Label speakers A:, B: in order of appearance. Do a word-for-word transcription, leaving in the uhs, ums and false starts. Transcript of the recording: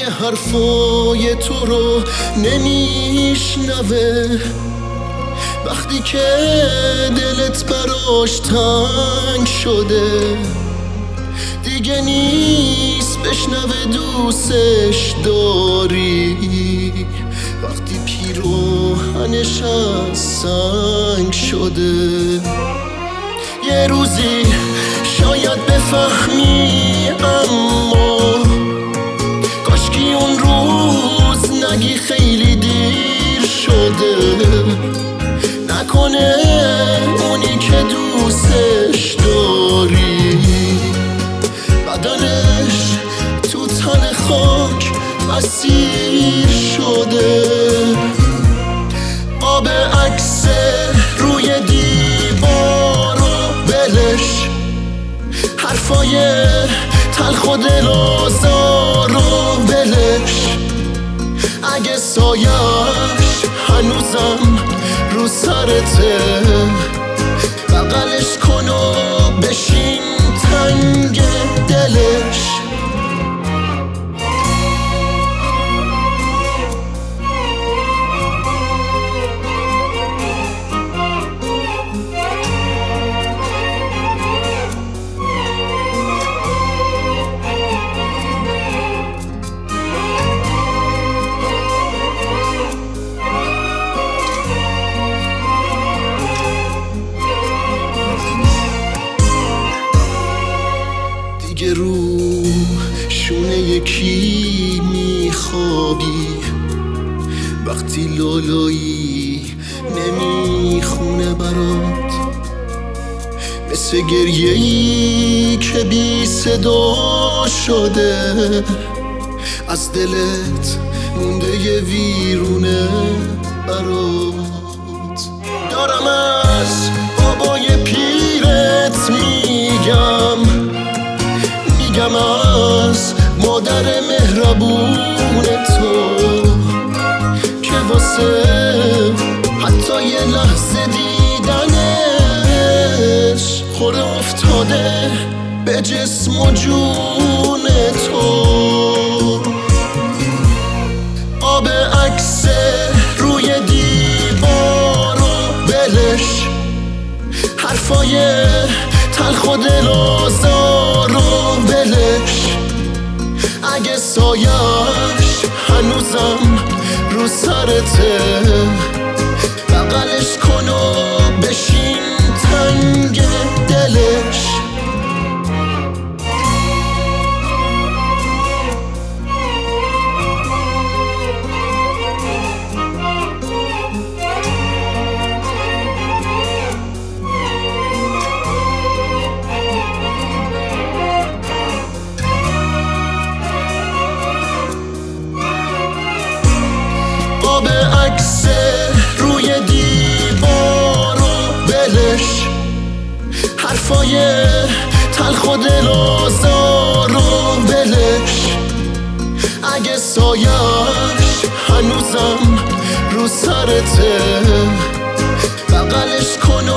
A: دیگه حرفای تو رو نمیشنوه، وقتی که دلت براش تنگ شده دیگه نیست بشنوه دوستش داری، وقتی پیراهنش از سنگ شده. یه روزی شاید بفهمی اما کاشکی اون روز نگی خیلی دیر شده، نکنه اونی که دوستش داری بدنش تو تن خاک اسیر شده. آب عکس روی دیوارو ولش، حرفای تلخ و دل آزارو ولش، اگه سایش هنوزم رو سرته بغلش کن و بشین تنگ دلش. دیگه رو شونه یکی میخوابی، وقتی لالایی نمیخونه برات، مثل گریه‌ای که بی صدا شده، از دلت مونده یه ویرونه برات. دارم از بابای پیرت میگم، میگم از مادر مهربون تو که واسه حتی یه لحظه دیدنش خوره افتاده به جسم و جون تو. آب عکس روی دیوارو ولش، حرفای تلخ و دل آزارو ولش، اگه سایش هنوزم رو سرته بغلش کن و بشین تنگ دلش. آب عکس روی دیوارو ولش، حرفای تلخ و دل آزارو ولش، اگه سایش هنوزم رو سرته بغلش کن